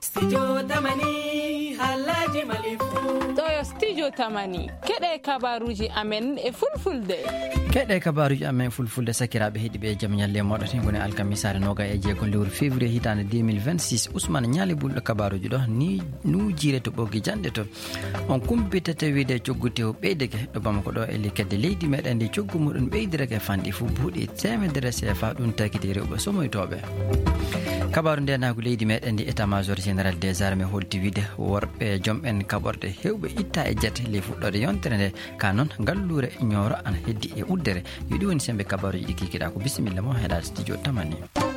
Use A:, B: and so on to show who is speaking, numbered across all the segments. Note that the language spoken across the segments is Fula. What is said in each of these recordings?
A: Studio Tamani Halaji Malifu
B: Toyo Studio Tamani Kede kabaruji amen e fulfulde
C: Kede kabaruji amen fulfulde sakirabe hedibe jam nyalle modati ngone alkamisare noga e jeegol lewru février hitande 2026 Ousmane nyali buldo kabaruji do ni nu jire to boggi jande to on kumpitete wiide cioggute beydeke do bamako do e likede leydi meden di cioggu mudun beydireke fandi fu buudi temedere CFA dun takiti rewbe somoytobe kabaru nde nagu leydi meden di état major général des armées holti wiide worbe jomben kaborde hewbe itta e jette le fuddode yontere nde kanon gallure nyoro an heddi e uddere yidi woni sembe kabaru jiki kida ko bismillah mo heda studio Tamani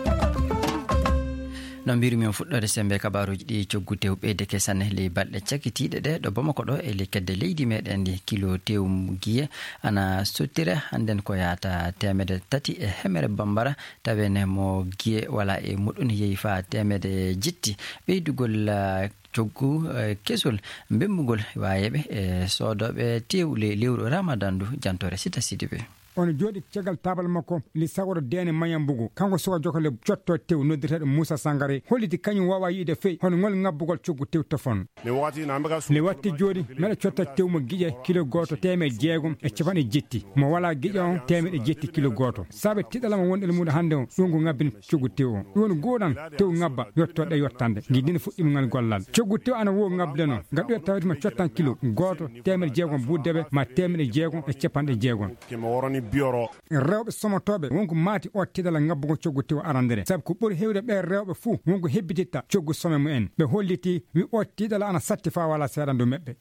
C: no mbiri mi fuddode sembe kabaruji di cioggute beede kesanne le balde ciakitiide de do bamako do e le kedde leydi meden di kilo tewum giye ana sottire handen ko yaata temede tati e hemere bambara tawene mo giye wala e mudun yeyifa temede jitti beydugol coggu kesol bembugol wayebe e sodobe tewle lewru Ramadan du jantore sita sidibe
D: on jodi cegal tabal makko li sagoro dene mayambugo kanko so jokale ciotto tew noddirede Moussa Sangare holiti kanyum wawa yide fey hono ngol ngabbugol coggu tew tofon le watti jodi meda ciotta tew mo gije kilo goto teme jeegum e cefane jetti mo wala gije on teme de jetti kilo goto sabe tidalama wondel mudo hande on dungu ngabbin coggu tew on won godan tew ngabba yottode yottande gidina fuddim ngal gollal coggu tew ana wo ngabde no gaddo tawti ma ciottan kilo goto teme jeegum buddebe ma teme jeegum e cepande jeegum bioro rewbe somotobe wonko mati o tidala ngabbugo coggu tew arandere sabu ko buri hewde be rewbe fu wonko hebbititta coggu some mu en be holliti wi o tidala ana satti fa wala sedando mebbe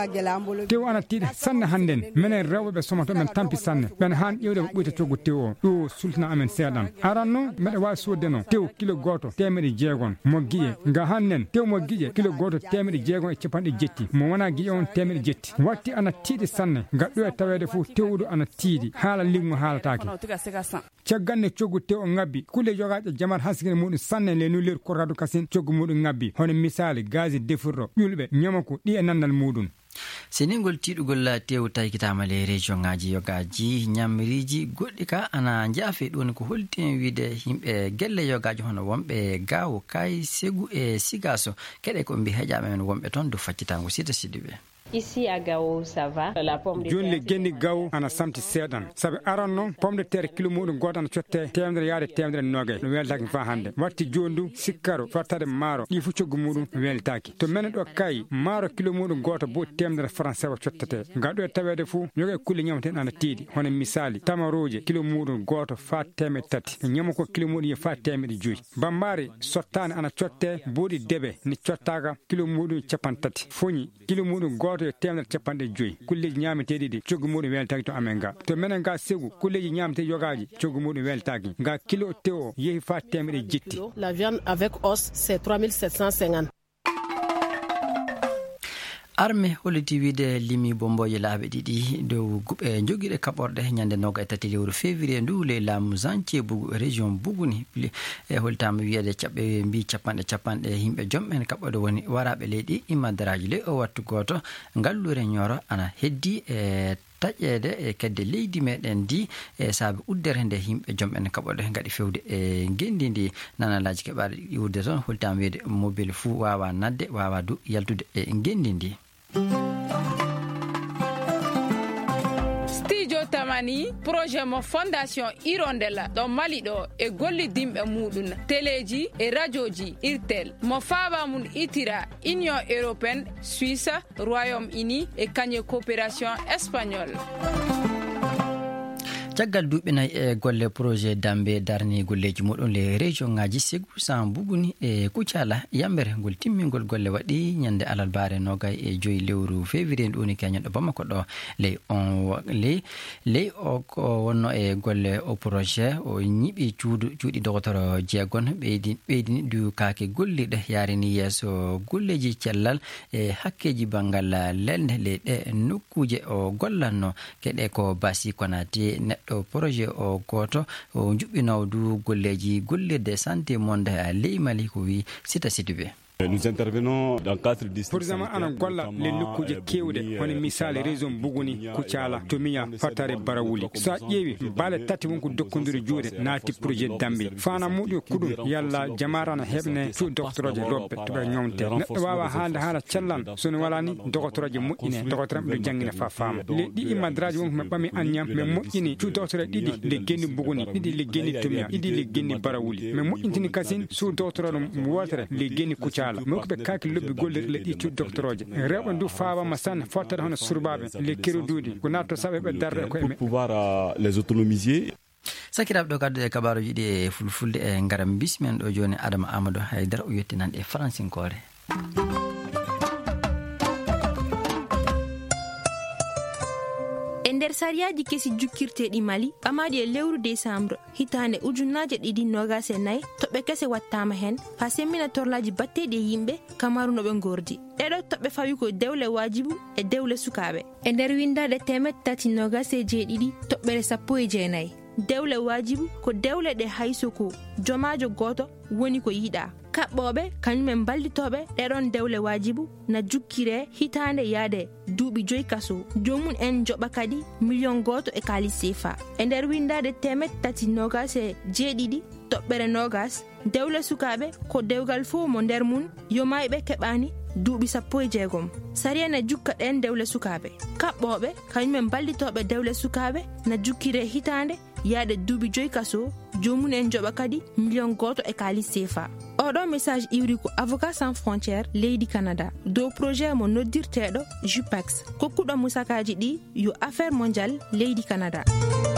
D: tew ana tida sanne handen menen rewbe be somoto men tampi sanne ben han yewde ko buita coggu tew do sultana amen sedan aranno mede wa sodeno tew kilo goto temere jeegon mo giye nga hannen tew mo giye kilo goto temere jeegon e cepande jetti mo wana giye on temere jetti watti ana tidi sanne gaddo e tawede fu tewdo ana tidi hala lingo halataki ciaganne coggu tew ngabbi kule jogaaje jamar haskine mudum sanne le nulir korrado kasin coggu mudum ngabbi hono misali gazi defurro yulbe nyamako di e nandal mudum
C: seningol tidugol tew taykitama le region ngaji yogaji nyamriji goddika ana jaafe don ko holti wiide himbe gelle yogaji hono wombe gawo kay segu e sigaso kede ko mbi hejame men wombe ton do faccitango sita sidibe
E: Ici à Gao, ça va. La pomme de terre.
D: Joni gendi Gao ana samti sedan. Sabe aranno pomme de terre kilo mudum godana ciotte temdere yaade temdere noge. No weltaki fa hande. Watti jondu sikkaro fartade maro di fu coggu mudum weltaki. To menen do kay maro kilo mudum goto bo temdere français wa ciottete. Ngado e tawede fu yoge kulle nyamten ana tiidi. Hono misali tamaroje kilo mudum goto fa teme tati. Nyamo ko kilo mudum fa teme di joyi. Bambari sottane ana ciotte bodi debe ni ciottaga kilo mudum capantati. Foni kilo mudum goto temdere cepande joyi kulleji nyaametedi di coggu mudum weltaki to amenga to menen ga segu kulleji nyaamete yogaji coggu mudum weltaki ga kilo teo yehi fa temere jitti
F: la viande avec os c'est 3750
C: arme holiti wiide limi bomboje laabe didi dow gube jogide kaborde nyande noga tati lewru février ndule lamu zancie bugu région buguni e holtama wiede cabbe mbi capande himbe jommen kabode woni warabe leydi imadaraji le o wattu goto ngallure nyoro ana heddi e tajede e kedde leydi meden di e saabe uddere nde himbe jomben kabode ngadi fewde e gendindi nanalaji kebaade iwde ton holtama wiede mobile fu wawa nadde wawa du yaltude e gendindi
B: Studio Tamani projet mo fondation Hirondella do Mali do e golli dimbe mudun teleji e radioji irtel mo faaba mun itira Union Européenne Suisse Royaume-Uni e kanye coopération espagnole
C: Jaggal duuɓi nayi e golle projet dambe darni golleji moɗon le région ngaji segu san buguni e kucala yambere ngol timmingol golle waɗi ñande alalbare nogay e joyi lewru février ɗoni keñoɗo bamako ɗo ley o ko wonno e golle o projet o ñiɓi cuuɗi dogotoro jeegon ɓeydini du kaake golliɗe yarini yeeso golleji cellal e hakkeji bangal lelde le ɗe nokkuje o gollanno keɗe ko basi konati neɗɗo projet o goto o juɓɓinow du golleji gollirde santé monde ley Mali ko wi sita sidibe
G: Nous intervenons dans 4 districts.
D: Pour zaman ana golla le nokkuje kewde woni misali région Buguni Kucala Tomiya Fatare Barawuli sa ƴeewi bale tati wonko dokkondiri juude naati projet dambe fana muɗi kuɗum yalla jamarana heɓne tout doctoroje robbe to ɓe ñomte neɗɗo wawa haalde haala cellan sono wala ni doctoroje moƴƴine doctoram ɓe jangguina fa faama le ɗiɗi madraji wonko ɓe ɓami Agnam ɓe moƴƴini tout doctoroje ɗiɗi le genni Buguni ɗiɗi le genni Tomiya ɗiɗi le genni Barawuli ɓe moƴƴintini kasin sous doctorore wotere le genni Kucala mo ko ɓe kaki lobbi gollirɗe le ɗi tout doctoroje rewɓe ndu fawama sanne fottata hono surbaɓe le kerodude ko natto saɓe ɓe darde e koye men
G: pouvoir les autonomiser.
C: sakiraɓe ɗo kaddu e kabaruji ɗi e fulfulde e garam bismen ɗo joni Adama Amadou Haydara o yettinande e francinkore.
H: E nder sariyaji kesi jukkirteɗi Mali ɓamaɗi e lewru décembre hitande ujunnaje ɗiɗi nogas e nayyi toɓɓe kese wattama hen ha semmina torlaji batteɗi e yimɓe kamaru noɓe gordi ɗeɗo toɓɓe fawi ko dewle wajibu e dewle sukaɓe e nder windade 327 toɓɓere 19 dewle wajibu ko dewle ɗe hayso ko jomajo goto woni ko yiɗa kaɓɓoɓe kañumen ballitoɓe ɗeɗon dewle wajibu na jukkire hitande yaade duuɓi 5 kaso jomum en joɓa kadi million goto e kalis CFA e nder windade 327 toɓɓere nogas dewle sukaɓe ko dewgal fo mo nder mum yomayɓe keɓani duuɓi 16 sariya na jukka ɗen dewle sukaɓe kaɓɓoɓe kañumen ballitoɓe dewle sukaɓe na jukkire hitande yaade duuɓi 5 kaso jomum en joɓa kadi million goto e kalis CFA oɗo message iwri ko avocat sans frontière leydi Canada dow projet mo noddirteɗo JUPEX kokkuɗo musakaji ɗi yo affaire mondial leydi Canada.